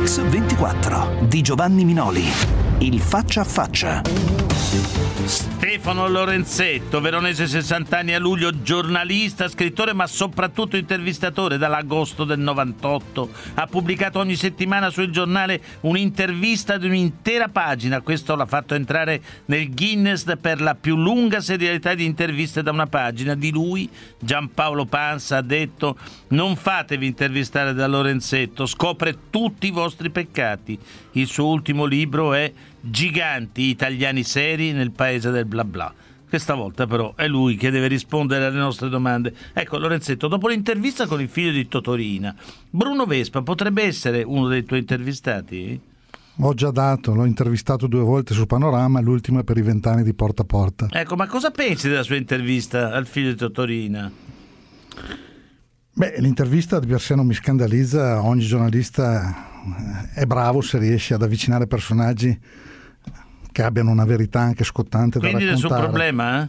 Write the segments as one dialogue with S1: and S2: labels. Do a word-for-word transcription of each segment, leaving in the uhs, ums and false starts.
S1: Mix ventiquattro di Giovanni Minoli. Il faccia a faccia.
S2: Stefano Lorenzetto, veronese, sessanta anni, a luglio, giornalista, scrittore ma soprattutto intervistatore. Dall'agosto del novantotto ha pubblicato ogni settimana sul giornale un'intervista di un'intera pagina. Questo l'ha fatto entrare nel Guinness per la più lunga serialità di interviste da una pagina. Di lui Giampaolo Pansa ha detto: non fatevi intervistare da Lorenzetto, scopre tutti i vostri peccati. Il suo ultimo libro è Giganti italiani seri nel paese del bla bla. Questa volta però è lui che deve rispondere alle nostre domande. Ecco, Lorenzetto, dopo l'intervista con il figlio di Totorina, Bruno Vespa potrebbe essere uno dei tuoi intervistati?
S3: Ho già dato, l'ho intervistato due volte su Panorama, l'ultima per i vent'anni di Porta a Porta.
S2: Ecco, ma cosa pensi della sua intervista al figlio di Totorina?
S3: Beh, l'intervista di per sé non mi scandalizza, ogni giornalista è bravo se riesce ad avvicinare personaggi che abbiano una verità anche scottante da raccontare.
S2: Quindi nessun problema, eh?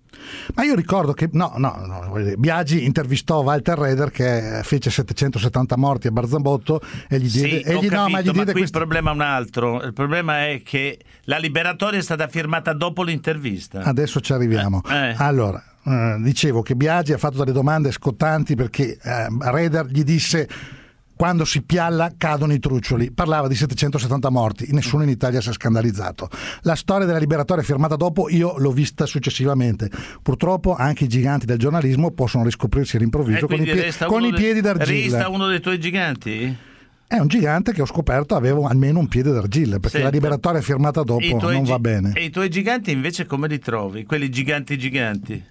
S3: Ma io ricordo che no, no, no, Biagi intervistò Walter Reder che fece settecentosettanta morti a Barzabotto e gli diede,
S2: sì,
S3: e gli,
S2: capito,
S3: no, ma gli
S2: ma
S3: diede
S2: qui
S3: questi...
S2: il problema è un altro. Il problema è che la liberatoria è stata firmata dopo l'intervista.
S3: Adesso ci arriviamo.
S2: Eh, eh.
S3: Allora, eh, dicevo che Biagi ha fatto delle domande scottanti perché eh, Reder gli disse: quando si pialla cadono i truccioli. Parlava di settecentosettanta morti, nessuno in Italia si è scandalizzato. La storia della liberatoria firmata dopo io l'ho vista successivamente. Purtroppo anche i giganti del giornalismo possono riscoprirsi all'improvviso con i, pie- con i piedi d'argilla.
S2: Resta uno dei tuoi giganti?
S3: È un gigante che ho scoperto avevo almeno un piede d'argilla, perché
S2: Senta,
S3: la liberatoria firmata dopo non va bene.
S2: E i tuoi giganti invece come li trovi? Quelli giganti giganti?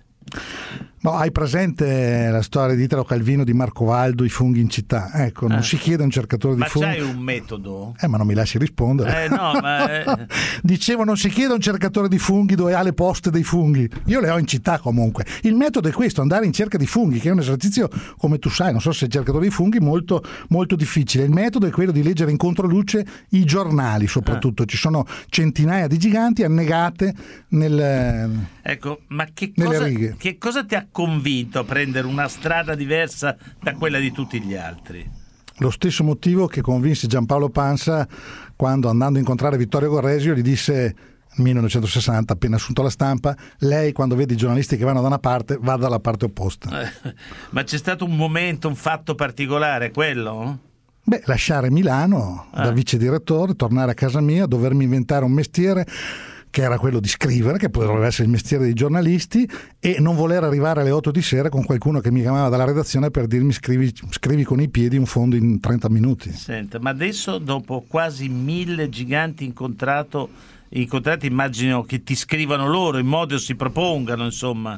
S3: No, hai presente la storia di Italo Calvino di Marco Valdo, i funghi in città? Ecco, non eh. si chiede a un cercatore di
S2: ma
S3: funghi.
S2: Ma c'hai un metodo?
S3: Eh, ma non mi lasci rispondere.
S2: Eh, no, ma eh.
S3: Dicevo, non si chiede a un cercatore di funghi dove ha le poste dei funghi. Io le ho in città comunque. Il metodo è questo, andare in cerca di funghi, che è un esercizio, come tu sai, non so se sei cercatore di funghi, molto, molto difficile. Il metodo è quello di leggere in controluce i giornali, soprattutto. Eh. Ci sono centinaia di giganti annegate nel,
S2: ecco, ma che
S3: nelle
S2: cosa,
S3: righe.
S2: Che cosa ti ha convinto a prendere una strada diversa da quella di tutti gli altri?
S3: Lo stesso motivo che convinse Giampaolo Pansa quando, andando a incontrare Vittorio Gorresio, gli disse nel millenovecentosessanta, appena assunto alla Stampa: lei quando vede i giornalisti che vanno da una parte va dalla parte opposta.
S2: Eh, ma c'è stato un momento, un fatto particolare, quello?
S3: Beh, lasciare Milano ah. da vice direttore, tornare a casa mia, dovermi inventare un mestiere che era quello di scrivere, che potrebbe essere il mestiere dei giornalisti, e non voler arrivare alle otto di sera con qualcuno che mi chiamava dalla redazione per dirmi scrivi, scrivi con i piedi un fondo in trenta minuti.
S2: Senta, ma adesso dopo quasi mille giganti incontrato, incontrati, immagino che ti scrivano loro in modo si propongano, insomma.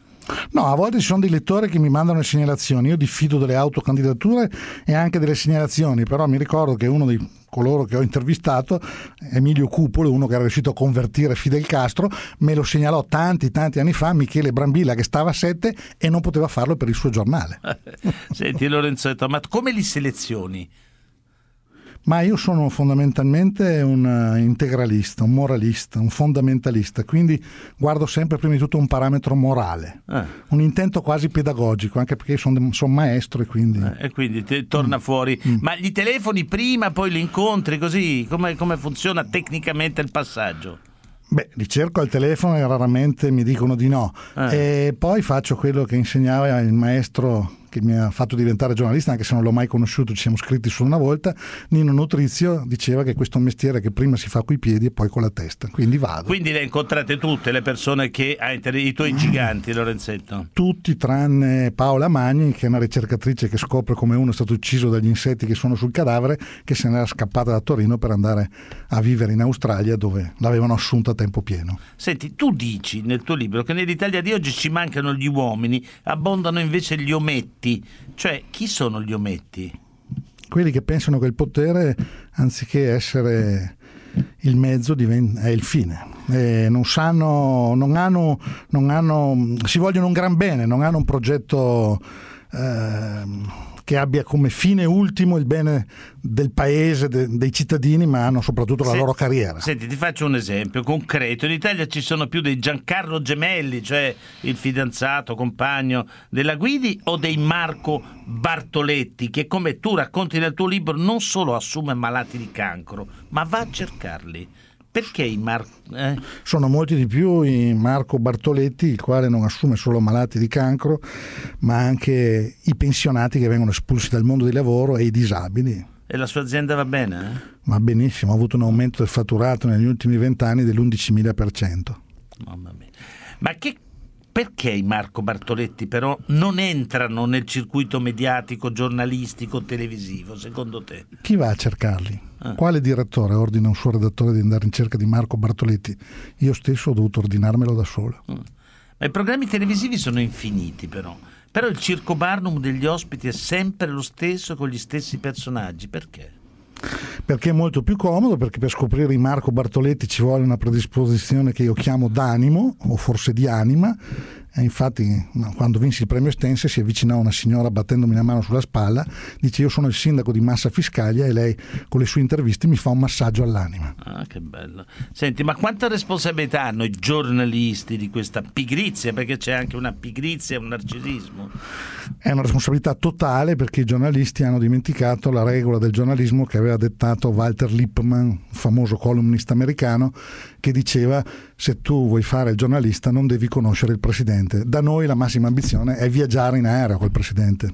S3: No, a volte ci sono dei lettori che mi mandano le segnalazioni, io diffido delle autocandidature e anche delle segnalazioni, però mi ricordo che uno dei coloro che ho intervistato, Emilio Cupolo, uno che era riuscito a convertire Fidel Castro, me lo segnalò tanti tanti anni fa Michele Brambilla, che stava a sette e non poteva farlo per il suo giornale.
S2: Senti Lorenzetto, ma come li selezioni?
S3: Ma io sono fondamentalmente un integralista, un moralista, un fondamentalista, quindi guardo sempre prima di tutto un parametro morale, eh. un intento quasi pedagogico, anche perché sono, sono maestro e quindi...
S2: Eh, e quindi ti torna mm. fuori. Mm. Ma gli telefoni prima, poi li incontri, così? Come, come funziona tecnicamente il passaggio?
S3: Beh, li cerco al telefono e raramente mi dicono di no. Eh. E poi faccio quello che insegnava il maestro che mi ha fatto diventare giornalista, anche se non l'ho mai conosciuto, ci siamo scritti solo una volta. Nino Nutrizio diceva che questo è un mestiere che prima si fa coi piedi e poi con la testa, quindi vado.
S2: Quindi le incontrate tutte le persone che hai, i tuoi giganti, Lorenzetto?
S3: Tutti tranne Paola Magni, che è una ricercatrice che scopre come uno è stato ucciso dagli insetti che sono sul cadavere, che se n'era scappata da Torino per andare a vivere in Australia, dove l'avevano assunta a tempo pieno.
S2: Senti, tu dici nel tuo libro che nell'Italia di oggi ci mancano gli uomini, abbondano invece gli ometti. Cioè, chi sono gli ometti?
S3: Quelli che pensano che il potere, anziché essere il mezzo, è il fine. E non sanno, non hanno, non hanno, si vogliono un gran bene, non hanno un progetto eh, che abbia come fine ultimo il bene del paese, de, dei cittadini, ma hanno soprattutto la
S2: Se,
S3: loro carriera.
S2: Senti, ti faccio un esempio concreto. In Italia ci sono più dei Giancarlo Gemelli, cioè il fidanzato, compagno della Guidi, o dei Marco Bartoletti, che come tu racconti nel tuo libro non solo assume malati di cancro, ma va a cercarli. Perché i Mar- eh?
S3: Sono molti di più i Marco Bartoletti, il quale non assume solo malati di cancro, ma anche i pensionati che vengono espulsi dal mondo del lavoro e i disabili.
S2: E la sua azienda va bene? Eh?
S3: Va benissimo, ha avuto un aumento del fatturato negli ultimi vent'anni dell'undicimila per cento.
S2: Mamma mia. Ma che Perché i Marco Bartoletti però non entrano nel circuito mediatico, giornalistico, televisivo, secondo te?
S3: Chi va a cercarli?
S2: Ah.
S3: Quale direttore ordina a un suo redattore di andare in cerca di Marco Bartoletti? Io stesso ho dovuto ordinarmelo da solo.
S2: Mm. Ma i programmi televisivi sono infiniti però. Però il circo Barnum degli ospiti è sempre lo stesso con gli stessi personaggi. Perché?
S3: Perché è molto più comodo, perché per scoprire i Marco Bartoletti ci vuole una predisposizione che io chiamo d'animo, o forse di anima. E infatti quando vinsi il premio Stense si avvicinò una signora battendomi la mano sulla spalla, dice: io sono il sindaco di Massa Fiscaglia, e lei con le sue interviste mi fa un massaggio all'anima.
S2: Ah, che bello. Senti, ma quanta responsabilità hanno i giornalisti di questa pigrizia? Perché c'è anche una pigrizia e un narcisismo.
S3: È una responsabilità totale, perché i giornalisti hanno dimenticato la regola del giornalismo che aveva dettato Walter Lippmann, famoso columnista americano, che diceva: se tu vuoi fare il giornalista non devi conoscere il presidente. Da noi la massima ambizione è viaggiare in aereo col presidente.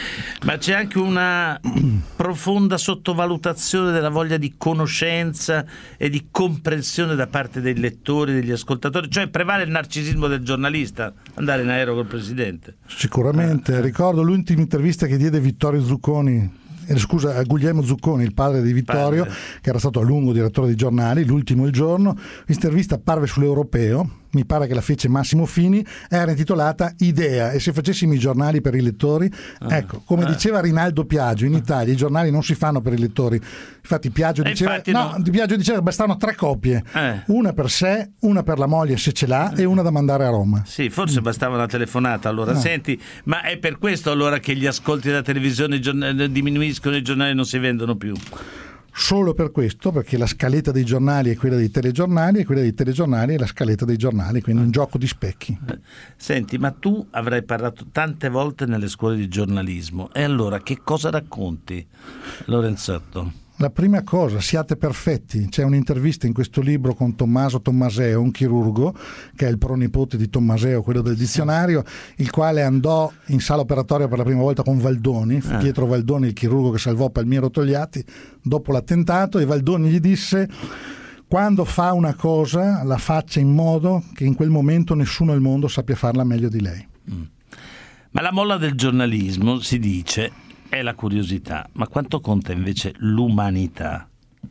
S2: Ma c'è anche una profonda sottovalutazione della voglia di conoscenza e di comprensione da parte dei lettori, degli ascoltatori, cioè prevale il narcisismo del giornalista, andare in aereo col presidente.
S3: Sicuramente.
S2: Ah,
S3: Ricordo l'ultima intervista che diede Vittorio Zucconi, eh, scusa, Guglielmo Zucconi, il padre di Vittorio,
S2: padre.
S3: che era stato a lungo direttore di giornali, l'ultimo il giorno. L'intervista apparve sull'Europeo, mi pare che la fece Massimo Fini, era intitolata Idea, e se facessimo i giornali per i lettori, ah, ecco, come ah. diceva Rinaldo Piaggio, in Italia i giornali non si fanno per i lettori. Infatti Piaggio
S2: e
S3: diceva
S2: infatti
S3: no,
S2: no.
S3: Piaggio diceva che bastavano tre coppie,
S2: eh.
S3: una per sé, una per la moglie se ce l'ha, eh. e una da mandare a Roma.
S2: Sì, forse mm. bastava una telefonata allora. No. Senti, ma è per questo allora che gli ascolti della televisione diminuiscono e i giornali non si vendono più?
S3: Solo per questo, perché la scaletta dei giornali è quella dei telegiornali e quella dei telegiornali è la scaletta dei giornali, quindi un gioco di specchi.
S2: Senti, ma tu avrai parlato tante volte nelle scuole di giornalismo, e allora che cosa racconti, Lorenzotto?
S3: La prima cosa, siate perfetti. C'è un'intervista in questo libro con Tommaso Tommaseo, un chirurgo che è il pronipote di Tommaseo, quello del dizionario, il quale andò in sala operatoria per la prima volta con Valdoni, ah. Pietro Valdoni, il chirurgo che salvò Palmiro Togliatti dopo l'attentato, e Valdoni gli disse: quando fa una cosa la faccia in modo che in quel momento nessuno al mondo sappia farla meglio di lei.
S2: Mm. Ma la molla del giornalismo, si dice, è la curiosità, ma quanto conta invece l'umanità?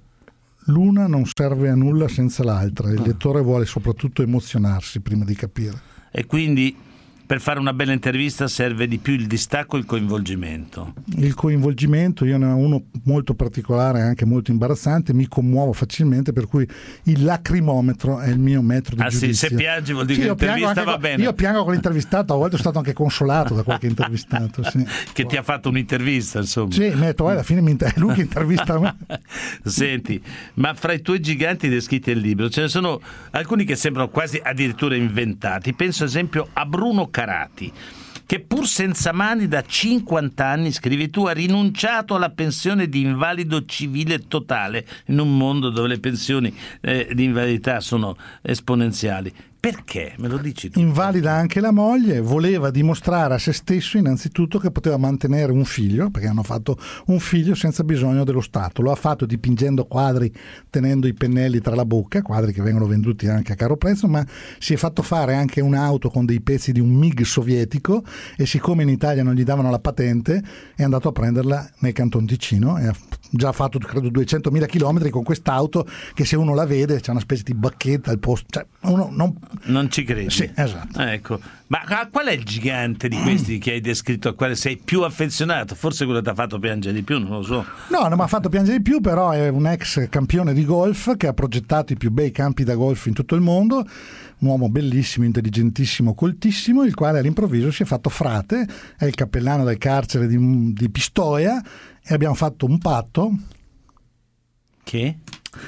S3: L'una non serve a nulla senza l'altra, il lettore vuole soprattutto emozionarsi prima di capire.
S2: E quindi per fare una bella intervista serve di più il distacco e il coinvolgimento.
S3: Il coinvolgimento, io ne ho uno molto particolare, anche molto imbarazzante, mi commuovo facilmente, per cui il lacrimometro è il mio metro di
S2: ah,
S3: giudizio.
S2: Ah sì, se piangi vuol dire
S3: sì,
S2: che l'intervista va
S3: con,
S2: bene.
S3: Io piango con l'intervistato, a volte sono stato anche consolato da qualche intervistato. Sì.
S2: Che wow. ti ha fatto un'intervista, insomma.
S3: Sì, mi ha detto, alla fine mi inter- è lui che intervista me.
S2: Senti, ma fra i tuoi giganti descritti nel libro ce ne sono alcuni che sembrano quasi addirittura inventati. Penso ad esempio a Bruno Carati, che pur senza mani da cinquanta anni, scrivi tu, ha rinunciato alla pensione di invalido civile totale in un mondo dove le pensioni eh, di invalidità sono esponenziali. Perché? Me lo dici tu?
S3: Invalida anche la moglie, voleva dimostrare a se stesso innanzitutto che poteva mantenere un figlio, perché hanno fatto un figlio senza bisogno dello Stato. Lo ha fatto dipingendo quadri, tenendo i pennelli tra la bocca, quadri che vengono venduti anche a caro prezzo, ma si è fatto fare anche un'auto con dei pezzi di un MiG sovietico, e siccome in Italia non gli davano la patente è andato a prenderla nel Canton Ticino e ha già fatto credo duecentomila chilometri con quest'auto che se uno la vede c'è una specie di bacchetta al posto, cioè, uno non...
S2: non ci credi.
S3: Sì, esatto.
S2: Ecco. Ma qual è il gigante di questi che hai descritto, al quale sei più affezionato? Forse quello che ti ha fatto piangere di più, non lo so.
S3: No, non mi ha fatto piangere di più, però è un ex campione di golf che ha progettato i più bei campi da golf in tutto il mondo, un uomo bellissimo, intelligentissimo, coltissimo, il quale all'improvviso si è fatto frate, è il cappellano del carcere di, di Pistoia, e abbiamo fatto un patto.
S2: Che?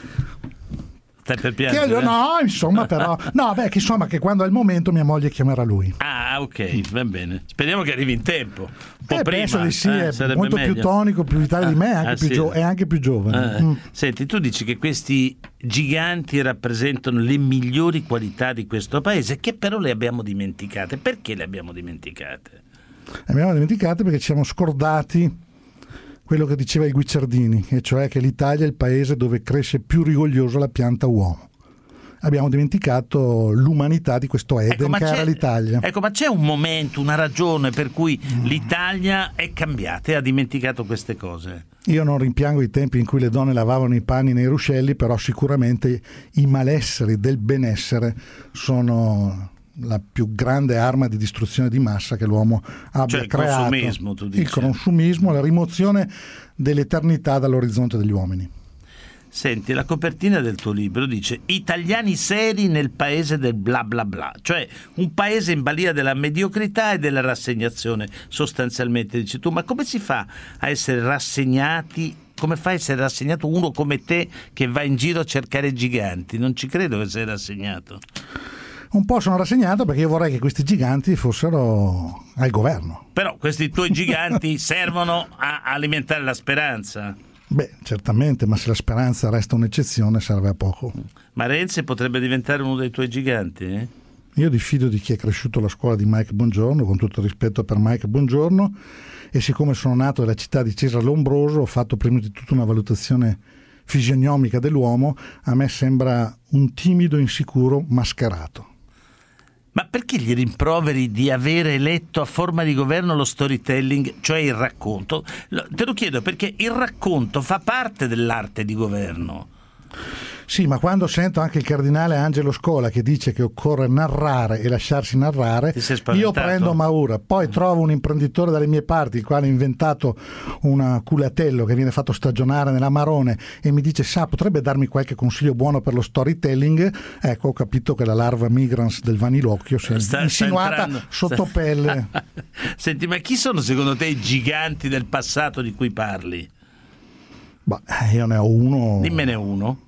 S2: Stai per piangere?
S3: Che, no, insomma, però no, beh, che insomma che quando è il momento mia moglie chiamerà lui.
S2: Ah, ok, va bene. Speriamo che arrivi in tempo. Un po'
S3: eh,
S2: prima.
S3: Penso di sì,
S2: eh,
S3: è molto
S2: meglio.
S3: più tonico, più vitale
S2: ah,
S3: di me, anche
S2: ah,
S3: più
S2: sì.
S3: gio- è anche più giovane.
S2: Ah,
S3: mm.
S2: Senti, tu dici che questi giganti rappresentano le migliori qualità di questo paese, che però le abbiamo dimenticate. Perché le abbiamo dimenticate?
S3: Le abbiamo dimenticate perché ci siamo scordati quello che diceva il Guicciardini, e cioè che l'Italia è il paese dove cresce più rigogliosa la pianta uomo. Abbiamo dimenticato l'umanità di questo Eden,
S2: ecco,
S3: che era l'Italia.
S2: Ecco, ma c'è un momento, una ragione per cui l'Italia è cambiata e ha dimenticato queste cose?
S3: Io non rimpiango i tempi in cui le donne lavavano i panni nei ruscelli, però sicuramente i malesseri del benessere sono la più grande arma di distruzione di massa che l'uomo abbia
S2: cioè il
S3: creato.
S2: Consumismo, tu dici.
S3: Il consumismo, la rimozione dell'eternità dall'orizzonte degli uomini.
S2: Senti, la copertina del tuo libro dice italiani seri nel paese del bla bla bla, cioè un paese in balia della mediocrità e della rassegnazione, sostanzialmente, dici tu. Ma come si fa a essere rassegnati? Come fa a essere rassegnato uno come te che va in giro a cercare giganti? Non ci credo che sei rassegnato.
S3: Un po' sono rassegnato perché io vorrei che questi giganti fossero al governo.
S2: Però questi tuoi giganti servono a alimentare la speranza.
S3: Beh, certamente, ma se la speranza resta un'eccezione serve a poco.
S2: Ma Renzi potrebbe diventare uno dei tuoi giganti, eh?
S3: Io diffido di chi è cresciuto alla scuola di Mike Bongiorno, con tutto il rispetto per Mike Bongiorno, e siccome sono nato nella città di Cesare Lombroso, ho fatto prima di tutto una valutazione fisionomica dell'uomo. A me sembra un timido insicuro mascherato.
S2: Ma perché gli rimproveri di avere eletto a forma di governo lo storytelling, cioè il racconto? Te lo chiedo perché il racconto fa parte dell'arte di governo.
S3: Sì, ma quando sento anche il cardinale Angelo Scola che dice che occorre narrare e lasciarsi narrare, io prendo paura. Poi trovo un imprenditore dalle mie parti, il quale ha inventato un culatello che viene fatto stagionare nell'Amarone e mi dice: sa, potrebbe darmi qualche consiglio buono per lo storytelling? Ecco, ho capito che la larva migrans del vanilocchio si è sta, insinuata sta sotto sta... pelle.
S2: Senti, ma chi sono secondo te i giganti del passato di cui parli?
S3: Bah, io ne ho uno.
S2: Dimmene uno.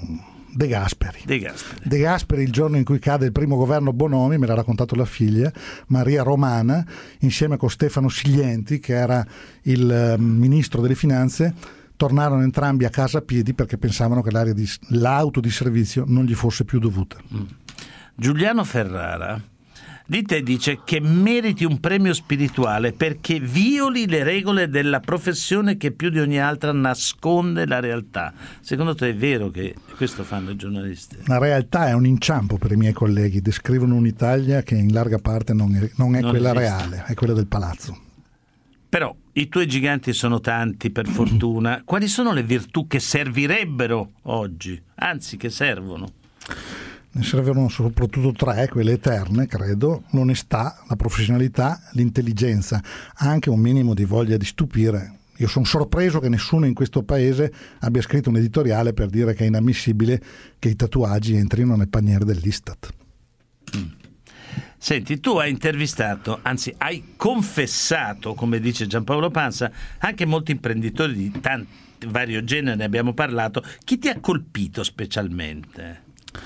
S3: De Gasperi.
S2: De Gasperi.
S3: De Gasperi, il giorno in cui cade il primo governo Bonomi, me l'ha raccontato la figlia Maria Romana, insieme con Stefano Siglienti, che era il ministro delle finanze, tornarono entrambi a casa a piedi perché pensavano che l'area di, l'auto di servizio non gli fosse più dovuta.
S2: Mm. Giuliano Ferrara di te dice che meriti un premio spirituale perché violi le regole della professione che più di ogni altra nasconde la realtà. Secondo te è vero che questo fanno i giornalisti?
S3: La realtà è un inciampo per i miei colleghi, descrivono un'Italia che in larga parte non è, non è non quella esiste. Reale, è quella del palazzo.
S2: Però i tuoi giganti sono tanti, per fortuna. Quali sono le virtù che servirebbero oggi, anzi che servono?
S3: Ne servono soprattutto tre, quelle eterne, credo: l'onestà, la professionalità, l'intelligenza, anche un minimo di voglia di stupire. Io sono sorpreso che nessuno in questo paese abbia scritto un editoriale per dire che è inammissibile che i tatuaggi entrino nel paniere dell'Istat.
S2: Mm. Senti, tu hai intervistato, anzi hai confessato, come dice Giampaolo Pansa, anche molti imprenditori di tanti vario genere, ne abbiamo parlato. Chi ti ha colpito specialmente?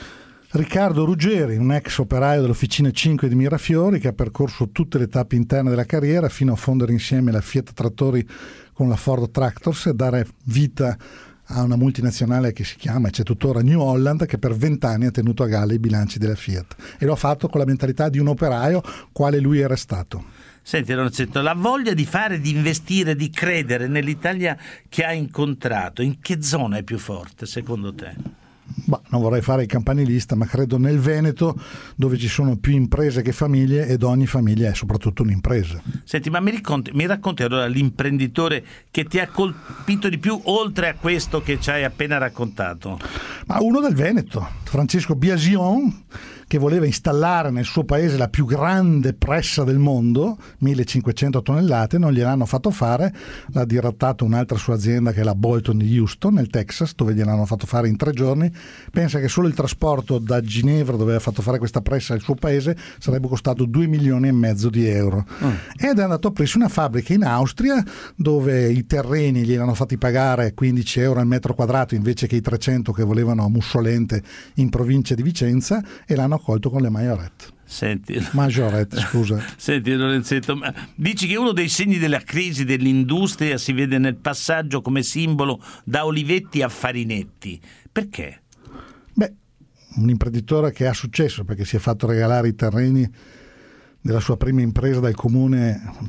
S3: Riccardo Ruggeri, un ex operaio dell'Officina cinque di Mirafiori, che ha percorso tutte le tappe interne della carriera fino a fondere insieme la Fiat Trattori con la Ford Tractors e dare vita a una multinazionale che si chiama, e c'è tuttora, New Holland, che per vent'anni ha tenuto a galla i bilanci della Fiat, e lo ha fatto con la mentalità di un operaio quale lui era stato.
S2: Senti Lorenzetto, la voglia di fare, di investire, di credere nell'Italia che ha incontrato, in che zona è più forte secondo te?
S3: Bah, non vorrei fare il campanilista, ma credo nel Veneto, dove ci sono più imprese che famiglie, ed ogni famiglia è soprattutto un'impresa.
S2: Senti, ma mi racconti, mi racconti allora l'imprenditore che ti ha colpito di più, oltre a questo che ci hai appena raccontato?
S3: Ma uno del Veneto, Francesco Biasion, che voleva installare nel suo paese la più grande pressa del mondo, millecinquecento tonnellate, non gliel'hanno fatto fare, l'ha dirottato un'altra sua azienda che è la Bolton di Houston, nel Texas, dove gliel'hanno fatto fare in tre giorni. Pensa che solo il trasporto da Ginevra, dove aveva fatto fare questa pressa al suo paese, sarebbe costato due milioni e mezzo di euro. Mm. Ed è andato a prendere una fabbrica in Austria, dove i terreni gliel'hanno fatti pagare quindici euro al metro quadrato invece che i trecento che volevano a Mussolente in provincia di Vicenza, e l'hanno accolto con le maggiorette.
S2: Senti,
S3: maggiorette, scusa.
S2: Senti Lorenzetto, ma dici che uno dei segni della crisi dell'industria si vede nel passaggio come simbolo da Olivetti a Farinetti. Perché?
S3: Beh, un imprenditore che ha successo perché si è fatto regalare i terreni della sua prima impresa dal comune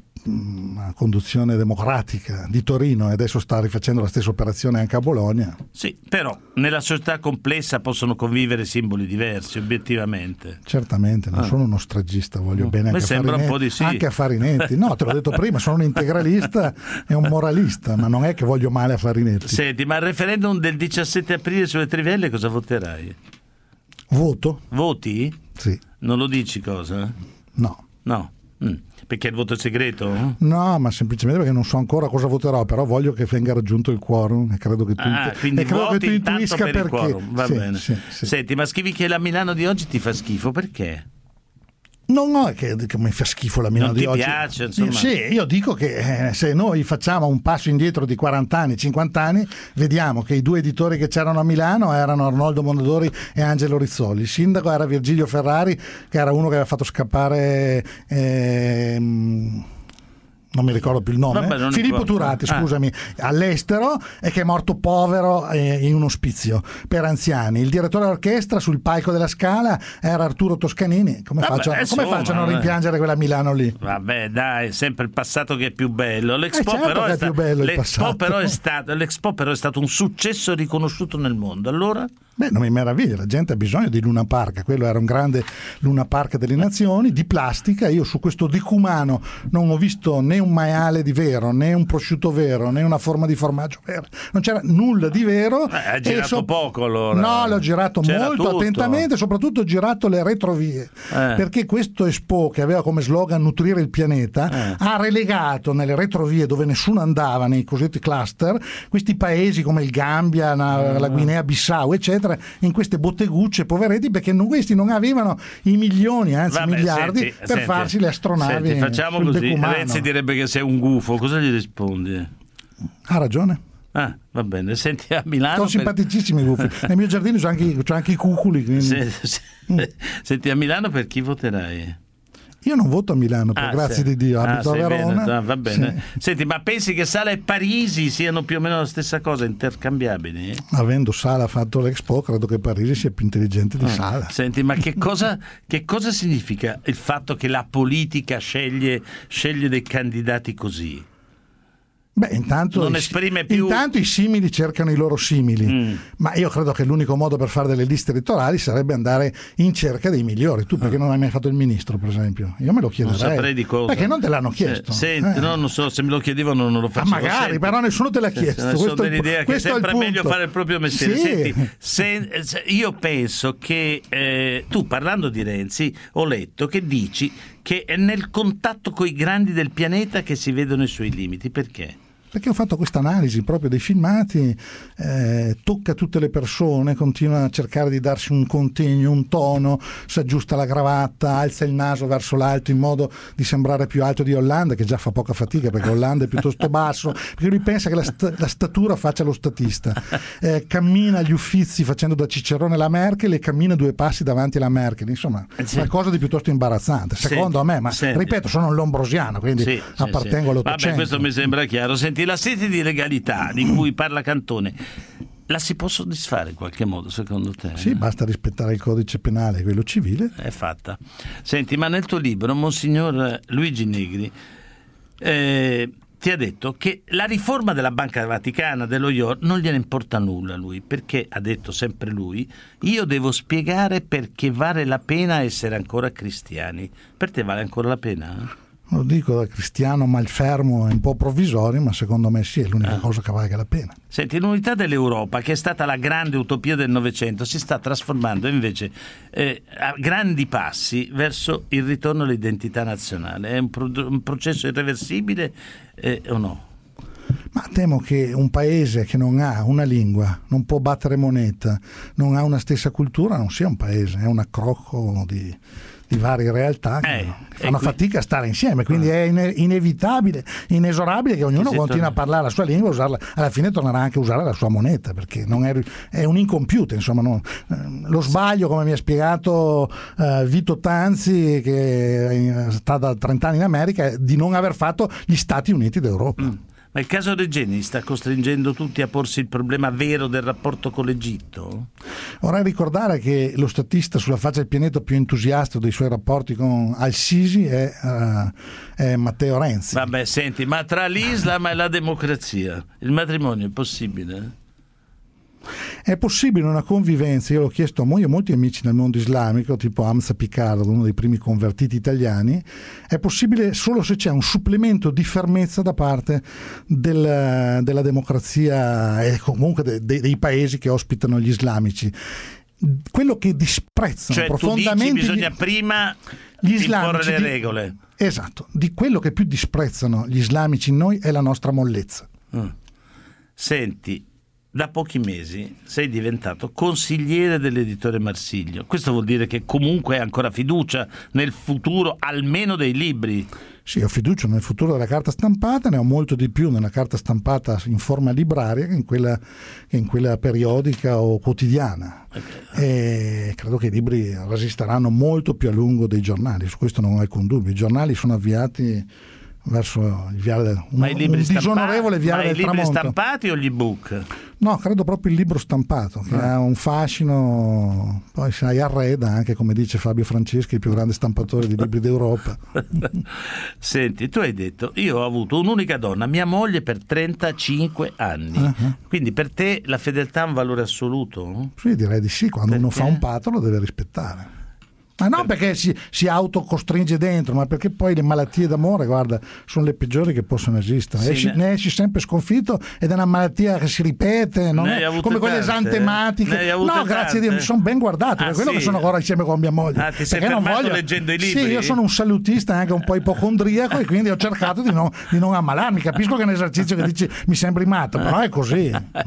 S3: a conduzione democratica di Torino, e adesso sta rifacendo la stessa operazione anche a Bologna.
S2: Sì, però nella società complessa possono convivere simboli diversi, obiettivamente.
S3: Certamente, non ah. sono uno stregista, voglio
S2: mm.
S3: bene anche,
S2: sembra
S3: a Farinetti,
S2: un po' di sì.
S3: anche a Farinetti. No, te l'ho detto prima, sono un integralista e un moralista, ma non è che voglio male a Farinetti.
S2: Senti, ma al referendum del diciassette aprile sulle trivelle cosa voterai?
S3: Voto.
S2: Voti?
S3: Sì.
S2: Non lo dici cosa?
S3: No.
S2: No. Mm. Perché il voto è segreto?
S3: No, ma semplicemente perché non so ancora cosa voterò, però voglio che venga raggiunto il quorum e credo che tu,
S2: ah, quindi
S3: e credo che tu intuisca
S2: per
S3: perché.
S2: Il quorum. Va
S3: sì,
S2: bene.
S3: Sì, sì.
S2: Senti, ma scrivi che la Milano di oggi ti fa schifo, perché?
S3: No, no, è che, che mi fa schifo la Milano
S2: non
S3: di
S2: ti
S3: oggi.
S2: Piace, insomma.
S3: Sì, io dico che eh, se noi facciamo un passo indietro di quaranta anni, cinquanta anni, vediamo che i due editori che c'erano a Milano erano Arnoldo Mondadori e Angelo Rizzoli. Il sindaco era Virgilio Ferrari, che era uno che aveva fatto scappare... Eh, non mi ricordo più il nome,
S2: Vabbè,
S3: Filippo
S2: ricordo.
S3: Turati, scusami, ah. all'estero, e che è morto povero eh, in un ospizio per anziani. Il direttore d'orchestra sul palco della Scala era Arturo Toscanini. Come,
S2: Vabbè,
S3: faccio,
S2: insomma,
S3: come faccio a non rimpiangere quella Milano lì?
S2: Vabbè, dai, è sempre il passato che è più bello. L'Expo,
S3: eh certo
S2: però,
S3: è
S2: è sta-
S3: più bello il
S2: L'Expo, però è stato, L'Expo però è stato un successo riconosciuto nel mondo. Allora?
S3: Beh, non mi meraviglia, la gente ha bisogno di Luna Park, quello era un grande Luna Park delle Nazioni, di plastica. Io su questo decumano non ho visto né un maiale di vero, né un prosciutto vero, né una forma di formaggio vero, non c'era nulla di vero.
S2: Eh, hai girato so- poco allora.
S3: No, l'ho girato c'era molto
S2: tutto.
S3: attentamente, soprattutto ho girato le retrovie, eh. perché questo Expo, che aveva come slogan nutrire il pianeta, eh. ha relegato nelle retrovie dove nessuno andava, nei cosiddetti cluster, questi paesi come il Gambia, la, la Guinea Bissau, eccetera, in queste bottegucce poveretti, perché non, questi non avevano i milioni, anzi
S2: Vabbè,
S3: miliardi
S2: senti,
S3: per
S2: senti,
S3: farsi le astronavi.
S2: Senti, facciamo
S3: sul
S2: così.
S3: decumano.
S2: Renzi direbbe che sei un gufo, cosa gli rispondi?
S3: Ha ragione.
S2: Ah, va bene, senti, a Milano
S3: sono
S2: per...
S3: simpaticissimi i gufi. Nel mio giardino c'ho anche, c'ho anche i cuculi, quindi...
S2: se, se... Mm. Senti, a Milano per chi voterai?
S3: Io non voto a Milano, per
S2: ah,
S3: grazie
S2: sei...
S3: di Dio, abito
S2: ah,
S3: a Verona.
S2: Ah, va bene.
S3: Sì.
S2: Senti, ma pensi che Sala e Parisi siano più o meno la stessa cosa, intercambiabili?
S3: Avendo Sala fatto l'Expo, credo che Parisi sia più intelligente di ah. Sala.
S2: Senti, ma che cosa, che cosa significa il fatto che la politica sceglie, sceglie dei candidati così?
S3: Beh, intanto,
S2: non
S3: i,
S2: esprime più...
S3: intanto i simili cercano i loro simili,
S2: mm.
S3: ma io credo che l'unico modo per fare delle liste elettorali sarebbe andare in cerca dei migliori. Tu perché non hai mai fatto il ministro, per esempio? Io me lo chiederei.
S2: Non saprei di cosa.
S3: Perché non te l'hanno chiesto?
S2: Eh, senti,
S3: eh.
S2: no, non so, se me lo chiedevano non lo facevo.
S3: Ah, magari,
S2: senti.
S3: però nessuno te l'ha chiesto.
S2: Sono
S3: questo
S2: dell'idea
S3: il,
S2: che è sempre
S3: è
S2: meglio fare il proprio mestiere.
S3: Sì.
S2: Senti, se, se, io penso che eh, tu, parlando di Renzi, ho letto che dici che è nel contatto con i grandi del pianeta che si vedono i suoi limiti. Perché?
S3: Perché ho fatto questa analisi proprio dei filmati, eh, tocca tutte le persone, continua a cercare di darsi un contegno, un tono, si aggiusta la cravatta, alza il naso verso l'alto in modo di sembrare più alto di Hollande, che già fa poca fatica perché Hollande è piuttosto basso, perché lui pensa che la, st- la statura faccia lo statista. Eh, cammina agli Uffizi facendo da cicerone la Merkel e cammina due passi davanti alla Merkel, insomma
S2: sì.
S3: qualcosa di piuttosto imbarazzante, secondo
S2: Senti,
S3: me, ma
S2: senti.
S3: ripeto, sono un lombrosiano, quindi
S2: sì,
S3: appartengo
S2: sì, sì.
S3: all'Ottocento.
S2: Vabbè, questo mi sembra chiaro. Senti, la sete di legalità di cui parla Cantone la si può soddisfare in qualche modo, secondo te?
S3: Sì, basta rispettare il codice penale e quello civile.
S2: È fatta. Senti, ma nel tuo libro Monsignor Luigi Negri eh, ti ha detto che la riforma della Banca Vaticana, dello I O R, non gliene importa nulla a lui, perché, ha detto sempre lui, io devo spiegare perché vale la pena essere ancora cristiani. Per te vale ancora la pena?
S3: Lo dico da cristiano malfermo e un po' provvisorio, ma secondo me sì, è l'unica ah. cosa che valga la pena.
S2: Senti, l'unità dell'Europa, che è stata la grande utopia del Novecento, si sta trasformando invece eh, a grandi passi verso il ritorno all'identità nazionale. È un, pro- un processo irreversibile eh, o no?
S3: Ma temo che un paese che non ha una lingua, non può battere moneta, non ha una stessa cultura, non sia un paese, è un accrocco di... di varie realtà che
S2: eh,
S3: fanno
S2: qui...
S3: fatica a stare insieme, quindi è ine- inevitabile, inesorabile che ognuno
S2: che
S3: continui
S2: torna...
S3: a parlare la sua lingua, usarla, alla fine tornerà anche a usare la sua moneta, perché non è, è un incompiuto, insomma. Non, eh, lo sbaglio, come mi ha spiegato eh, Vito Tanzi, che sta da trenta anni in America, è di non aver fatto gli Stati Uniti d'Europa. Mm.
S2: Ma il caso Regeni sta costringendo tutti a porsi il problema vero del rapporto con l'Egitto?
S3: Vorrei ricordare che lo statista sulla faccia del pianeta più entusiasta dei suoi rapporti con Al-Sisi è, uh, è Matteo Renzi.
S2: Vabbè, senti, ma tra l'Islam e la democrazia il matrimonio è possibile?
S3: È possibile una convivenza? Io l'ho chiesto a molti, molti amici nel mondo islamico, tipo Hamza Picardo, uno dei primi convertiti italiani. È possibile solo se c'è un supplemento di fermezza da parte del, della democrazia e comunque de, de, dei paesi che ospitano gli islamici. Quello che disprezzano
S2: cioè,
S3: profondamente,
S2: tu dici bisogna gli, prima
S3: gli islamici
S2: imporre le
S3: di,
S2: regole.
S3: Esatto, di quello che più disprezzano gli islamici in noi è la nostra mollezza.
S2: Mm. Senti, da pochi mesi sei diventato consigliere dell'editore Marsiglio. Questo vuol dire che comunque hai ancora fiducia nel futuro, almeno dei libri?
S3: Sì, ho fiducia nel futuro della carta stampata, ne ho molto di più nella carta stampata in forma libraria che in quella, che in quella periodica o quotidiana. Okay. E credo che i libri resisteranno molto più a lungo dei giornali, su questo non ho alcun dubbio. I giornali sono avviati verso il viale del, un, un disonorevole viale del tramonto. Ma i libri
S2: stampati o gli ebook?
S3: No, credo proprio il libro stampato, che ah. ha un fascino, poi si arreda anche, come dice Fabio Franceschi, il più grande stampatore di libri d'Europa.
S2: Senti, tu hai detto, io ho avuto un'unica donna, mia moglie, per trentacinque anni, uh-huh. quindi per te la fedeltà è un valore assoluto?
S3: Sì, direi di sì, quando perché? Uno fa un patto lo deve rispettare. Ma non perché si, si autocostringe dentro, ma perché poi le malattie d'amore, guarda, sono le peggiori che possono esistere. Sì, esci, ne... ne esci sempre sconfitto ed è una malattia che si ripete, non è come quelle esantematiche. No, tante. Grazie a Dio, mi sono ben guardato, ah, per quello sì. che sono ancora insieme con mia moglie.
S2: Ah, ti sei fermato non voglio... leggendo i libri?
S3: Sì, io sono un salutista anche un po' ipocondriaco e quindi ho cercato di non, di non ammalarmi. Capisco che è un esercizio che dici mi sembri matto, però è così.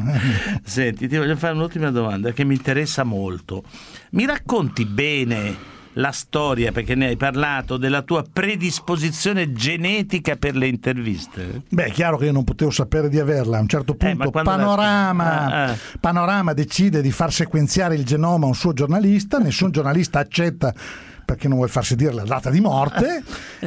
S2: Senti, ti voglio fare un'ultima domanda che mi interessa molto. Mi racconti bene la storia, perché ne hai parlato, della tua predisposizione genetica per le interviste?
S3: Beh, è chiaro che io non potevo sapere di averla. A un certo punto eh, Panorama, la... ah. Panorama decide di far sequenziare il genoma a un suo giornalista, nessun giornalista accetta perché non vuole farsi dire la data di morte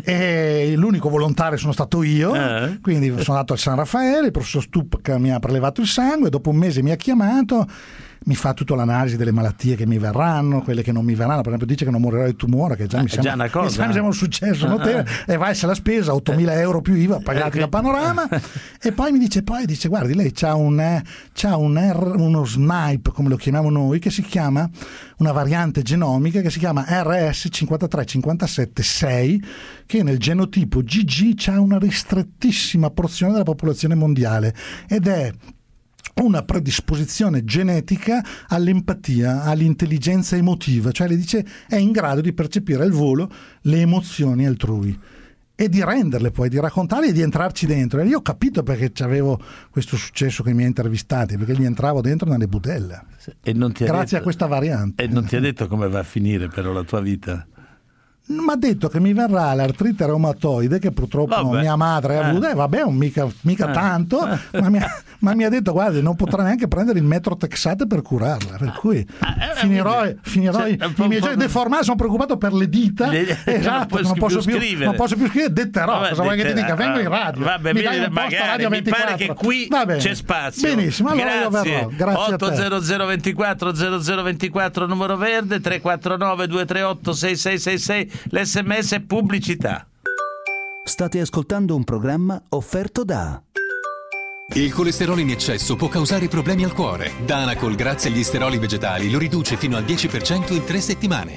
S3: e l'unico volontario sono stato io, eh. quindi sono andato al San Raffaele, il professor Stupka mi ha prelevato il sangue, dopo un mese mi ha chiamato, mi fa tutta l'analisi delle malattie che mi verranno, quelle che non mi verranno, per esempio dice che non morirò di tumore, che già
S2: eh,
S3: mi sembra,
S2: già una cosa,
S3: mi sembra, mi sembra un successo notevole, e vai alla spesa, ottomila euro più I V A pagati da Panorama, e poi mi dice, poi dice guardi, lei c'ha, un, c'ha un R, uno SNP, come lo chiamiamo noi, che si chiama, una variante genomica che si chiama R S cinquantatré cinquantasette sei, che nel genotipo G G c'ha una ristrettissima porzione della popolazione mondiale ed è una predisposizione genetica all'empatia, all'intelligenza emotiva, cioè le dice è in grado di percepire al volo le emozioni altrui e di renderle poi, di raccontarle e di entrarci dentro. E io ho capito perché avevo questo successo con i miei intervistati, perché gli entravo dentro nelle budelle.
S2: E non ti ha
S3: grazie
S2: detto,
S3: a questa variante.
S2: E non ti ha detto come va a finire però la tua vita?
S3: Mi ha detto che mi verrà l'artrite reumatoide, che purtroppo vabbè. mia madre ha avuto, e eh, vabbè, mica, mica eh. tanto, ma, mi ha, ma mi ha detto guarda, non potrà neanche prendere il metrotexate per curarla, per cui ah, eh, finirò, eh, finirò cioè, i, i miei giorni deformati, sono preoccupato per le dita, le, esatto, non, posso più, più non posso più scrivere, detterò, vabbè, cosa vuoi che ti dica, vengo in radio,
S2: vabbè, mi, dai un posto radio ventiquattro, mi pare che qui c'è spazio.
S3: Benissimo, allora io verrò, grazie
S2: otto zero zero ventiquattro zero zero ventiquattro numero verde, tre quattro nove due tre otto sei sei sei sei, l'S M S pubblicità.
S1: State ascoltando un programma offerto da...
S4: Il colesterolo in eccesso può causare problemi al cuore. Danacol, grazie agli steroli vegetali, lo riduce fino al dieci per cento in tre settimane.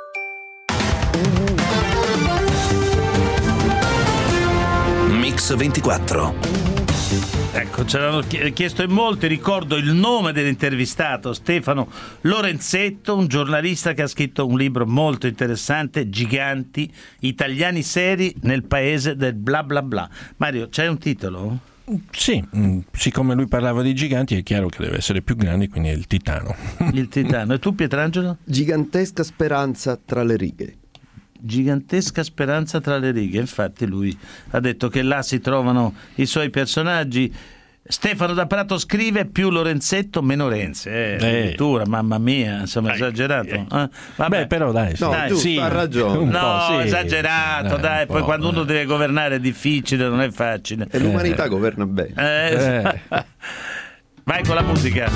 S1: Mix ventiquattro.
S2: Ecco, ce l'hanno chiesto in molti, ricordo il nome dell'intervistato, Stefano Lorenzetto, un giornalista che ha scritto un libro molto interessante, Giganti, italiani seri nel paese del bla bla bla. Mario, c'è un titolo?
S5: Sì, siccome lui parlava di giganti è chiaro che deve essere più grande, quindi è il Titano.
S2: Il Titano. E tu, Pietrangelo?
S6: Gigantesca speranza tra le righe.
S2: Gigantesca speranza tra le righe. Infatti lui ha detto che là si trovano i suoi personaggi. Stefano da Prato scrive più Lorenzetto meno Renzi, eh, addirittura, mamma mia, insomma, esagerato. Eh, vabbè,
S5: Beh, però dai,
S6: no,
S5: dai,
S6: tu
S5: sì,
S6: ha ragione.
S5: un
S2: no,
S5: po', sì.
S2: esagerato, dai,
S5: dai
S2: poi quando uno deve governare è difficile, non è facile.
S6: E l'umanità eh. governa bene.
S2: Eh,
S5: Eh.
S2: Vai con la musica.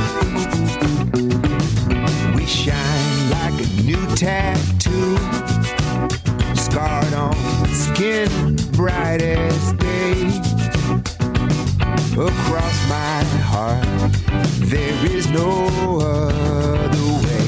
S7: We shine like a new tattoo, scarred on skin, bright as day. Across my heart, there is no other way.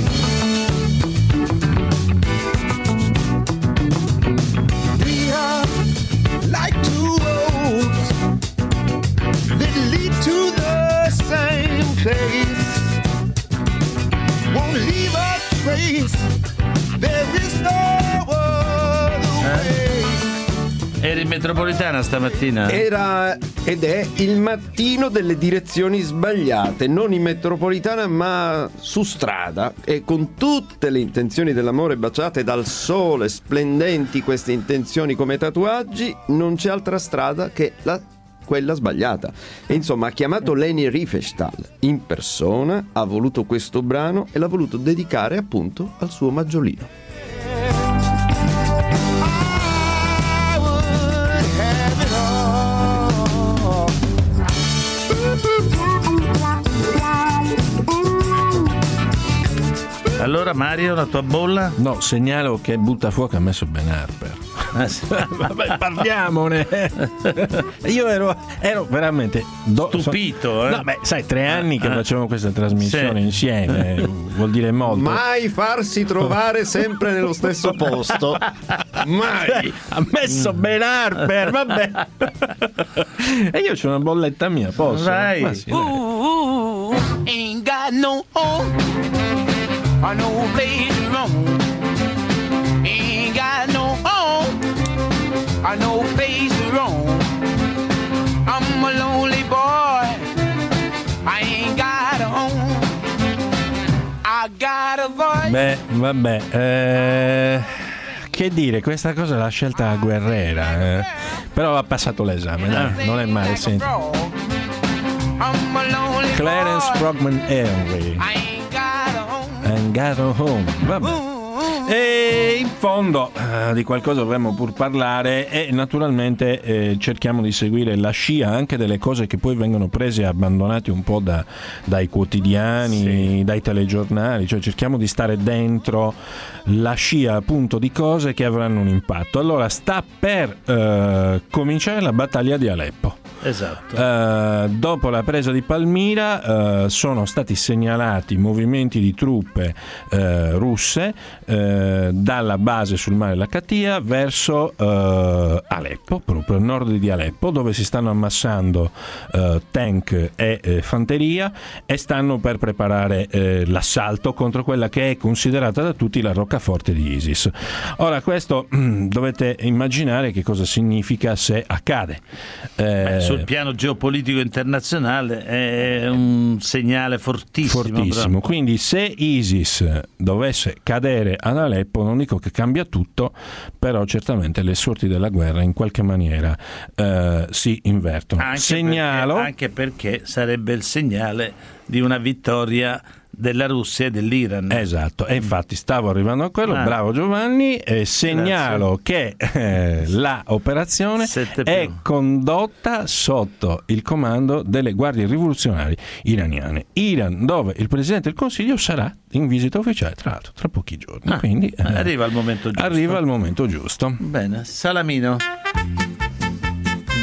S7: We are like two roads that lead to the same place. Won't leave a trace. There is no other way.
S2: Eri in metropolitana stamattina?
S6: Era ed è il mattino delle direzioni sbagliate, non in metropolitana ma su strada, e con tutte le intenzioni dell'amore baciate dal sole, splendenti queste intenzioni come tatuaggi, non c'è altra strada che la quella sbagliata. E insomma ha chiamato Leni Riefenstahl in persona, ha voluto questo brano e l'ha voluto dedicare appunto al suo maggiolino.
S2: Allora Mario, la tua bolla?
S5: No, segnalo che Butta Fuoco ha messo Ben Harper.
S2: Ah, sì.
S5: Vabbè, parliamone. Io ero, ero veramente do,
S2: stupito.
S5: So,
S2: eh?
S5: no, beh, sai, tre anni che
S2: ah,
S5: facciamo questa trasmissione
S2: sì.
S5: insieme, vuol dire molto.
S6: Mai farsi trovare sempre nello stesso posto. Mai.
S5: Ha messo Ben Harper, vabbè. E io c'ho una bolletta mia, posso?
S2: Vai.
S5: Ma sì, dai.
S8: Ooh, ain't got no home or no place to roam. Ain't got no home or no place to roam. I'm a lonely boy. I ain't got a home. I got a voice.
S5: Beh, vabbè. Eh, che dire, questa cosa l'ha scelta Guerrera. Eh. Però ha passato l'esame, dai, non è male, senti. Clarence Frogman Henry. And got a home. Vabbè. E in fondo eh, di qualcosa dovremmo pur parlare e naturalmente eh, cerchiamo di seguire la scia anche delle cose che poi vengono prese e abbandonate un po' da, dai quotidiani, sì. dai telegiornali, cioè cerchiamo di stare dentro la scia appunto di cose che avranno un impatto. Allora sta per eh, cominciare la battaglia di Aleppo.
S2: Esatto.
S5: Uh, dopo la presa di Palmira uh, sono stati segnalati movimenti di truppe uh, russe uh, dalla base sul mare Latakia verso uh, Aleppo, proprio a nord di Aleppo, dove si stanno ammassando uh, tank e uh, fanteria e stanno per preparare uh, l'assalto contro quella che è considerata da tutti la roccaforte di ISIS. Ora questo mm, dovete immaginare che cosa significa se accade.
S2: Beh, sul piano geopolitico internazionale è un segnale fortissimo.
S5: Fortissimo. Quindi se ISIS dovesse cadere ad Aleppo, non dico che cambia tutto, però certamente le sorti della guerra in qualche maniera eh, si invertono.
S2: Anche
S5: Segnalo
S2: perché, anche perché sarebbe il segnale di una vittoria della Russia e dell'Iran.
S5: Esatto, e infatti stavo arrivando a quello, ah. bravo Giovanni, e segnalo Grazie. che eh, la operazione è condotta sotto il comando delle guardie rivoluzionarie iraniane. Iran, dove il Presidente del Consiglio sarà in visita ufficiale, tra l'altro, tra pochi giorni.
S2: Ah,
S5: Quindi eh,
S2: arriva al momento giusto.
S5: Arriva al momento giusto.
S2: Bene, Salamino.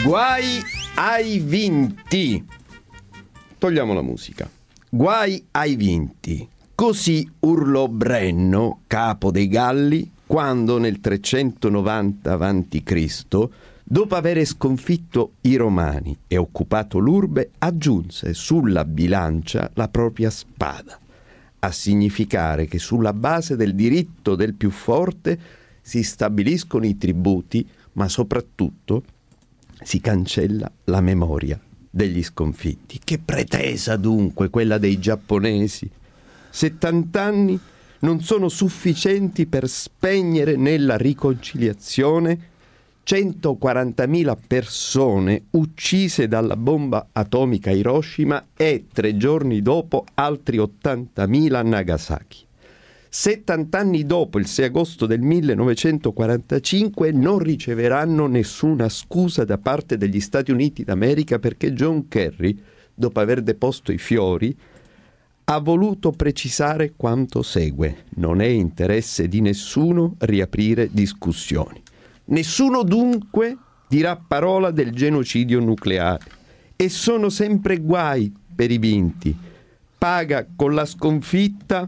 S6: Guai ai vinti. Togliamo la musica. Guai ai vinti. Così urlò Brenno, capo dei Galli, quando nel trecentonovanta avanti Cristo, dopo aver sconfitto i Romani e occupato l'urbe, aggiunse sulla bilancia la propria spada, a significare che sulla base del diritto del più forte si stabiliscono i tributi, ma soprattutto si cancella la memoria degli sconfitti. Che pretesa dunque quella dei giapponesi! settant'anni non sono sufficienti per spegnere nella riconciliazione centoquarantamila persone uccise dalla bomba atomica a Hiroshima e tre giorni dopo altri ottantamila a Nagasaki. settant'anni dopo, il sei agosto del millenovecentoquarantacinque, non riceveranno nessuna scusa da parte degli Stati Uniti d'America perché John Kerry, dopo aver deposto i fiori, ha voluto precisare quanto segue: non è interesse di nessuno riaprire discussioni. Nessuno dunque dirà parola del genocidio nucleare e sono sempre guai per i vinti. Paga con la sconfitta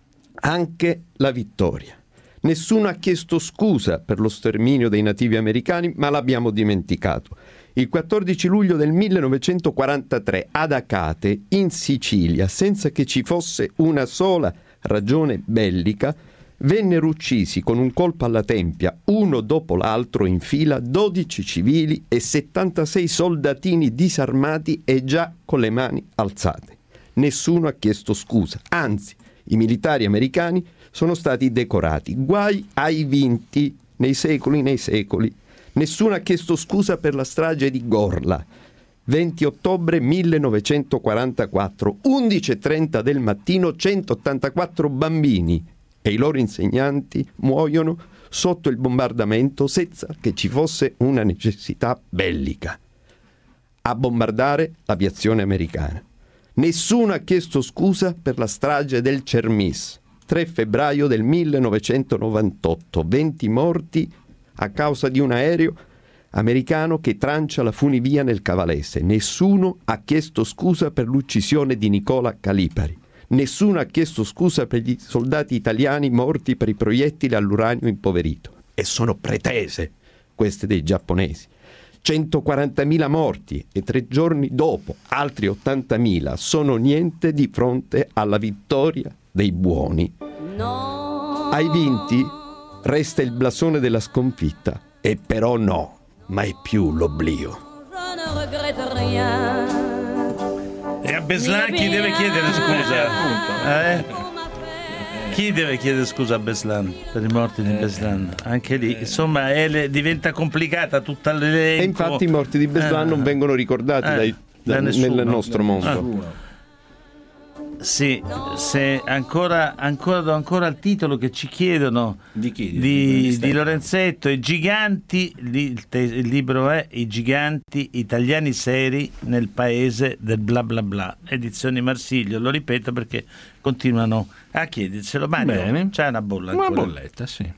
S6: anche la vittoria. Nessuno ha chiesto scusa per lo sterminio dei nativi americani, ma l'abbiamo dimenticato. Il quattordici luglio del millenovecentoquarantatré ad Acate, in Sicilia, senza che ci fosse una sola ragione bellica, vennero uccisi con un colpo alla tempia, uno dopo l'altro in fila, dodici civili e settantasei soldatini disarmati e già con le mani alzate. Nessuno ha chiesto scusa, anzi, i militari americani sono stati decorati. Guai ai vinti nei secoli nei secoli. Nessuno ha chiesto scusa per la strage di Gorla. venti ottobre millenovecentoquarantaquattro, undici e trenta del mattino, centottantaquattro bambini e i loro insegnanti muoiono sotto il bombardamento senza che ci fosse una necessità bellica. A bombardare l'aviazione americana. Nessuno ha chiesto scusa per la strage del Cermis, tre febbraio del millenovecentonovantotto, venti morti a causa di un aereo americano che trancia la funivia nel Cavalese. Nessuno ha chiesto scusa per l'uccisione di Nicola Calipari. Nessuno ha chiesto scusa per gli soldati italiani morti per i proiettili all'uranio impoverito. E sono pretese queste dei giapponesi. centoquarantamila morti e tre giorni dopo altri ottantamila sono niente di fronte alla vittoria dei buoni. No. Ai vinti resta il blasone della sconfitta, e però no, mai più l'oblio.
S2: E a Beslan chi deve chiedere scusa? Eh? Chi deve chiedere scusa a Beslan per i morti di Beslan? Anche lì, insomma, è le, diventa complicata tutta l'elenco.
S6: E infatti i morti di Beslan eh. non vengono ricordati eh. dai, da, da nessuno, nel nostro mondo.
S2: Ah. Sì, se ancora, ancora do ancora il titolo che ci chiedono
S5: di, chi?
S2: di, di, di Lorenzetto, i giganti, il, te, il libro è I giganti italiani seri nel paese del bla bla bla, edizioni Marsiglio, lo ripeto perché continuano a chiederselo. Mario, bene, c'è una bolla ancora?
S5: Una bolletta, sì.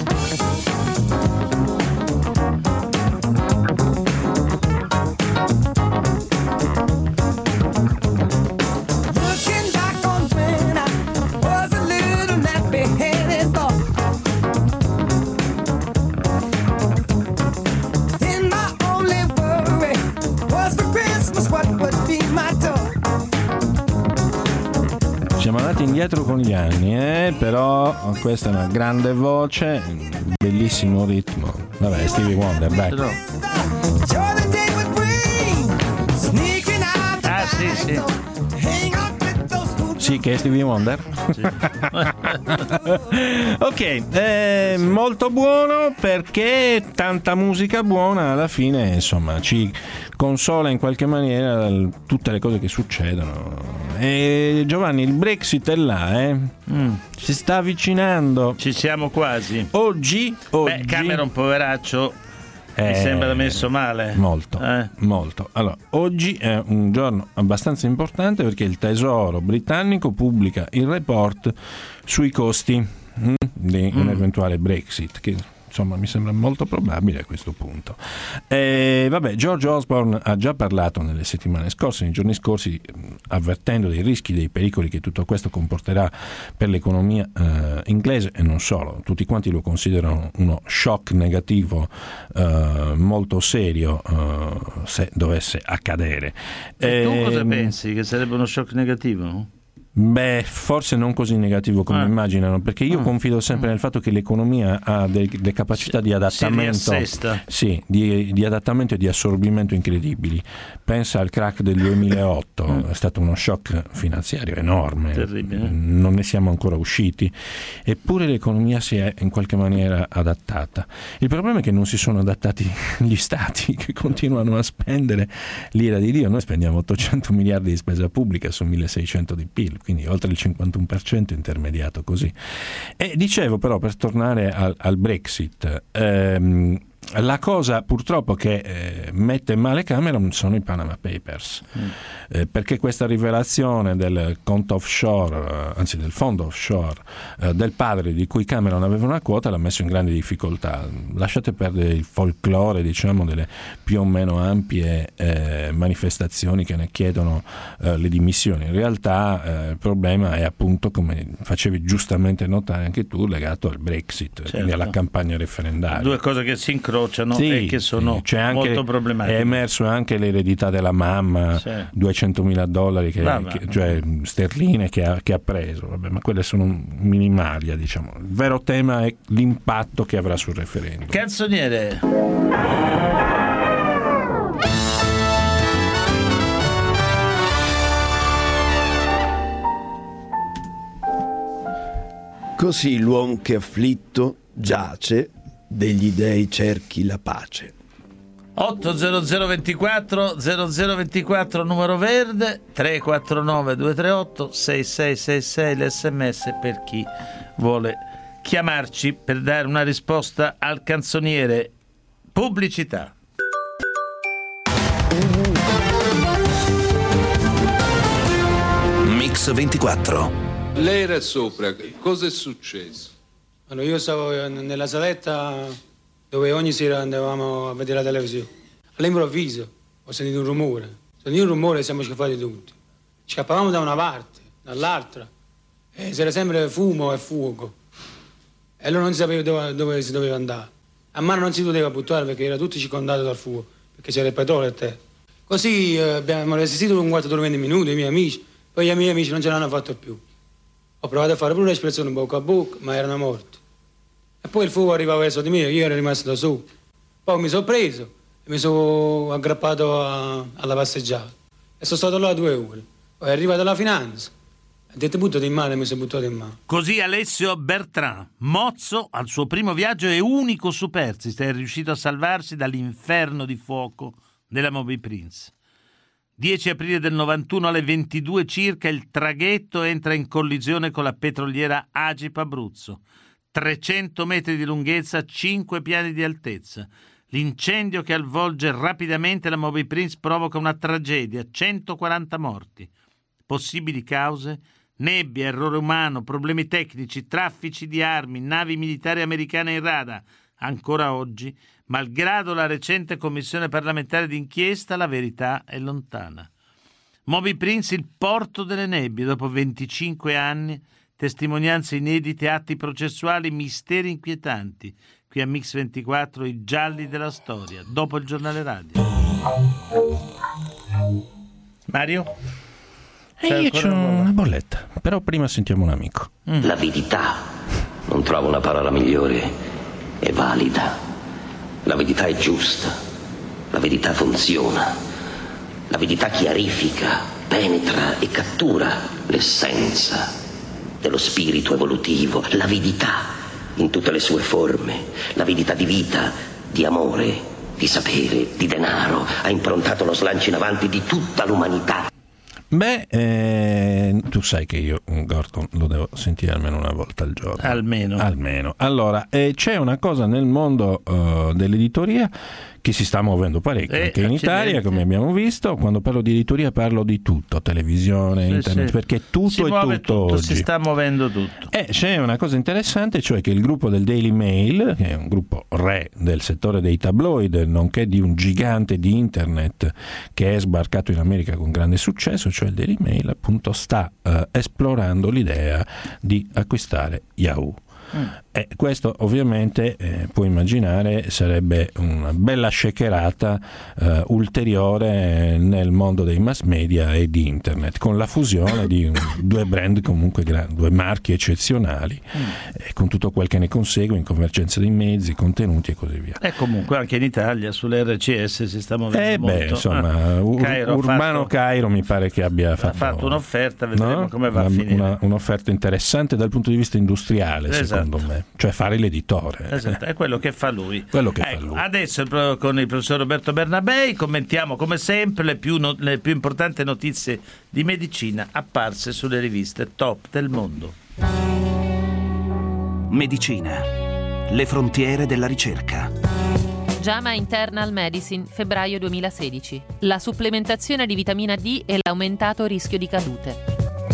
S5: Siamo andati indietro con gli anni, eh? Però questa è una grande voce, bellissimo ritmo. Vabbè, Stevie Wonder, dai.
S2: Però... Ah, sì, sì.
S5: Sì, che è Stevie Wonder?
S2: Sì.
S5: Ok, eh, molto buono perché tanta musica buona alla fine, insomma, ci consola in qualche maniera tutte le cose che succedono. E Giovanni, il Brexit è là, eh? Mm. Si sta avvicinando.
S2: Ci siamo quasi.
S5: Oggi, oggi...
S2: Beh, Cameron, poveraccio, eh, mi sembra messo male.
S5: Molto, eh? molto. Allora, oggi è un giorno abbastanza importante perché il Tesoro britannico pubblica il report sui costi mh, di mm. un eventuale Brexit, che insomma mi sembra molto probabile a questo punto. E vabbè, George Osborne ha già parlato nelle settimane scorse, nei giorni scorsi, avvertendo dei rischi, dei pericoli che tutto questo comporterà per l'economia eh, inglese e non solo. Tutti quanti lo considerano uno shock negativo eh, molto serio eh, se dovesse accadere.
S2: E tu
S5: e,
S2: cosa pensi? Che sarebbe uno shock negativo?
S5: Beh, forse non così negativo come
S2: ah.
S5: immaginano, perché io
S2: ah.
S5: confido sempre
S2: ah.
S5: nel fatto che l'economia ha delle capacità
S2: si,
S5: di adattamento, sì, di, di adattamento e di assorbimento incredibili. Pensa al crack del duemilaotto, mm. è stato uno shock finanziario enorme,
S2: terribile.
S5: Non ne siamo ancora usciti, eppure l'economia si è in qualche maniera adattata. Il problema è che non si sono adattati gli stati, che continuano a spendere l'ira di Dio. Noi spendiamo ottocento miliardi di spesa pubblica su milleseicento di P I L, quindi oltre il cinquantuno per cento intermediato così. E dicevo però, per tornare al, al Brexit, ehm, la cosa purtroppo che eh, mette male Cameron sono i Panama Papers, mm. eh, perché questa rivelazione del conto offshore, eh, anzi del fondo offshore eh, del padre di cui Cameron aveva una quota l'ha messo in grande difficoltà. Lasciate perdere il folklore, diciamo, delle più o meno ampie eh, manifestazioni che ne chiedono eh, le dimissioni. In realtà eh, il problema è, appunto, come facevi giustamente notare anche tu, legato al Brexit, certo. quindi alla campagna referendaria.
S2: Due cose che si incrociano
S5: sì,
S2: e che sono
S5: sì. Anche,
S2: molto problematiche.
S5: È emerso anche l'eredità della mamma, sì. duecentomila dollari che, che, cioè sterline che ha, che ha preso. Vabbè, ma quelle sono minimalia, diciamo. Il vero tema è l'impatto che avrà sul referendum.
S2: Canzoniere.
S6: Così l'uom che afflitto giace, degli dei cerchi la pace.
S2: otto zero zero ventiquattro zero zero ventiquattro numero verde, tre quattro nove due tre otto sei sei sei sei l'sms per chi vuole chiamarci per dare una risposta al canzoniere. Pubblicità.
S1: Mix ventiquattro.
S9: Lei era sopra, cosa è successo?
S10: Allora, io stavo nella saletta dove ogni sera andavamo a vedere la televisione. All'improvviso ho sentito un rumore. Ho sentito un rumore e siamo scappati tutti. Scappavamo da una parte, dall'altra. E c'era sempre fumo e fuoco. E allora non si sapeva dove, dove si doveva andare. A mano non si poteva buttare perché era tutto circondato dal fuoco, perché c'era il petrolio a terra. Così eh, abbiamo resistito un quarto d'ora, venti minuti, i miei amici. Poi i miei amici non ce l'hanno fatto più. Ho provato a fare pure l'espressione bocca a bocca, ma erano morti. E poi il fuoco arrivava verso di me, io ero rimasto da solo. Poi mi sono preso e mi sono aggrappato a, alla passeggiata. E sono stato là due ore. Poi è arrivata la finanza. Ha detto buttati in mano e mi sono buttato in mano.
S2: Così Alessio Bertrand, mozzo al suo primo viaggio e unico superstite, è riuscito a salvarsi dall'inferno di fuoco della Moby Prince. dieci aprile del novantuno alle ventidue circa il traghetto entra in collisione con la petroliera Agip Abruzzo. trecento metri di lunghezza, cinque piani di altezza. L'incendio che avvolge rapidamente la Moby Prince provoca una tragedia, centoquaranta morti. Possibili cause? Nebbia, errore umano, problemi tecnici, traffici di armi, navi militari americane in rada. Ancora oggi, malgrado la recente commissione parlamentare d'inchiesta, la verità è lontana. Moby Prince, il porto delle nebbie, dopo venticinque anni, testimonianze inedite, atti processuali, misteri inquietanti. Qui a Mix ventiquattro i gialli della storia, dopo il giornale radio. Mario?
S5: E io c'ho una bolletta, però prima sentiamo un amico.
S11: Mm. L'avidità, non trovo una parola migliore, è valida. L'avidità è giusta, la verità funziona, la verità chiarifica, penetra e cattura l'essenza dello spirito evolutivo, l'avidità in tutte le sue forme, l'avidità di vita, di amore, di sapere, di denaro, ha improntato lo slancio in avanti di tutta l'umanità.
S5: Beh, eh, tu sai che io Gorton lo devo sentire almeno una volta al giorno.
S2: Almeno.
S5: Almeno. Allora, eh, c'è una cosa nel mondo uh, dell'editoria che che si sta muovendo parecchio
S2: Eh,
S5: anche in Italia,
S2: accidenti.
S5: come abbiamo visto. Quando parlo di editoria parlo di tutto, televisione,
S2: Sì,
S5: internet,
S2: sì.
S5: perché tutto
S2: si
S5: è
S2: muove
S5: tutto,
S2: tutto,
S5: oggi.
S2: si sta muovendo tutto.
S5: E c'è una cosa interessante, cioè che il gruppo del Daily Mail, che è un gruppo re del settore dei tabloid, nonché di un gigante di internet che è sbarcato in America con grande successo, cioè il Daily Mail, appunto sta eh, esplorando l'idea di acquistare Yahoo. Mm. E questo ovviamente eh, puoi immaginare sarebbe una bella shakerata eh, ulteriore nel mondo dei mass media e di internet, con la fusione di un, due brand comunque grandi, due marchi eccezionali, mm. e con tutto quel che ne consegue in convergenza dei mezzi, contenuti e così via.
S2: E comunque anche in Italia sull'R C S si sta muovendo
S5: Eh beh,
S2: molto.
S5: insomma,
S2: Ah,
S5: Ur-
S2: Cairo ha
S5: Urbano
S2: fatto-
S5: Cairo mi pare che abbia fatto,
S2: ha fatto un'offerta, vedremo
S5: no?
S2: come va
S5: una,
S2: a finire.
S5: una- un'offerta interessante dal punto di vista industriale,
S2: Esatto.
S5: secondo me, cioè fare l'editore.
S2: Esatto, è quello che fa lui.
S5: Quello che
S2: Ecco,
S5: fa lui.
S2: adesso il pro- con il professor Roberto Bernabei commentiamo come sempre le più, no- le più importanti notizie di medicina apparse sulle riviste top del mondo.
S1: Medicina. Le frontiere della ricerca.
S12: JAMA Internal Medicine, febbraio duemilasedici. La supplementazione di vitamina D e l'aumentato rischio di cadute.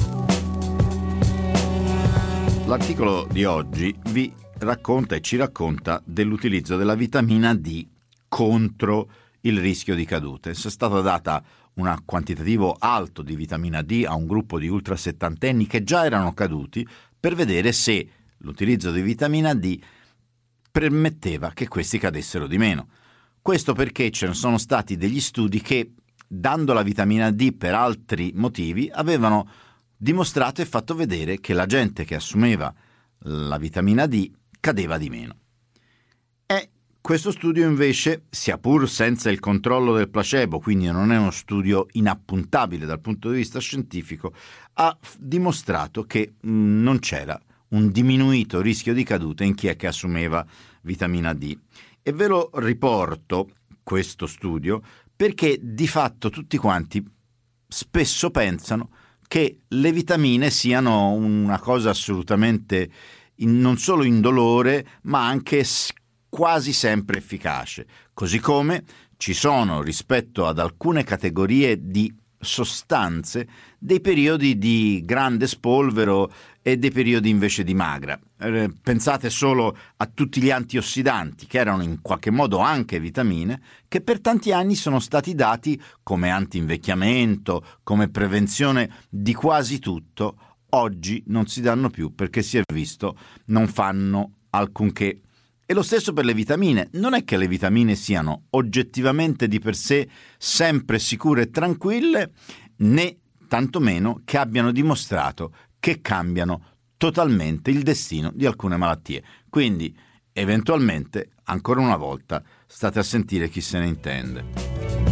S13: L'articolo di oggi vi racconta e ci racconta dell'utilizzo della vitamina D contro il rischio di cadute. È stata data un quantitativo alto di vitamina D a un gruppo di ultrasettantenni che già erano caduti per vedere se l'utilizzo di vitamina D permetteva che questi cadessero di meno. Questo perché ce ne sono stati degli studi che, dando la vitamina D per altri motivi, avevano dimostrato e fatto vedere che la gente che assumeva la vitamina D cadeva di meno. E questo studio invece, sia pur senza il controllo del placebo, quindi non è uno studio inappuntabile dal punto di vista scientifico, ha f- dimostrato che mh, non c'era un diminuito rischio di caduta in chi è che assumeva vitamina D. E ve lo riporto, questo studio, perché di fatto tutti quanti spesso pensano che le vitamine siano una cosa assolutamente in, non solo indolore, ma anche s- quasi sempre efficace. Così come ci sono, rispetto ad alcune categorie di sostanze, dei periodi di grande spolvero e dei periodi invece di magra. Eh, pensate solo a tutti gli antiossidanti, che erano in qualche modo anche vitamine, che per tanti anni sono stati dati come anti-invecchiamento, come prevenzione di quasi tutto. Oggi non si danno più perché si è visto non fanno alcunché. E lo stesso per le vitamine. Non è che le vitamine siano oggettivamente di per sé sempre sicure e tranquille, né tantomeno che abbiano dimostrato che cambiano totalmente il destino di alcune malattie. Quindi, eventualmente, ancora una volta, state a sentire chi se ne intende.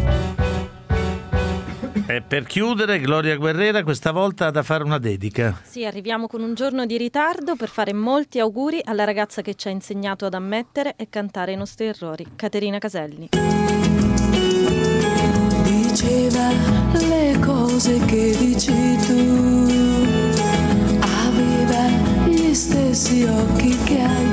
S2: E per chiudere, Gloria Guerrera questa volta ha da fare una dedica.
S14: Sì, arriviamo con un giorno di ritardo per fare molti auguri alla ragazza che ci ha insegnato ad ammettere e cantare i nostri errori, Caterina Caselli.
S15: Diceva le cose che dici tu, aveva gli stessi occhi che hai